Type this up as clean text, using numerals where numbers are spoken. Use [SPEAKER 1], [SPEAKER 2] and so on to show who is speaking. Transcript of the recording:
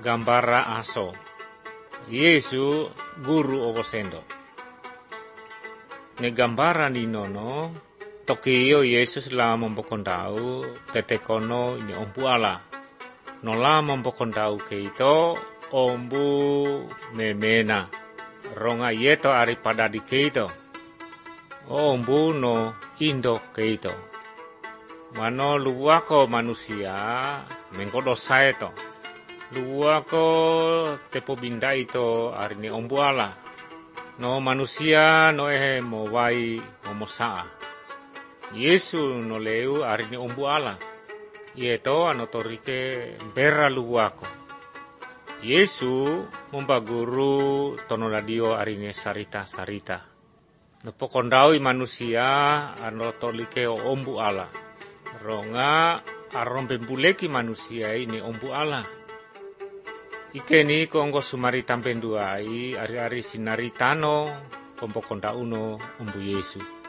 [SPEAKER 1] gambara aso. Yesu guru owo sendo. Ne gambara ninono tokiyo Yesus la mompokondau tetekono ini ombu ala. Nola mompokondau keito ombu memena. Ronga yeto ari pada di keito. Ombu no indo keito. Mano luwako manusia mengkodo saeto. Luwako tepo binda ito arini ombu ala. No manusia no mo wai homo saa. Yesu no leu arini ombu ala. Ieto anotorike bera luwako. Yesu membaguru tono radio arini sarita-sarita. Nepokondaui manusia anotolike ombu ala. Ronga arombe buleki manusia ini ombu ala. Ikeni konggo sumari tampenduai ari-ari sinaritano pompokonda uno ombu Yesu.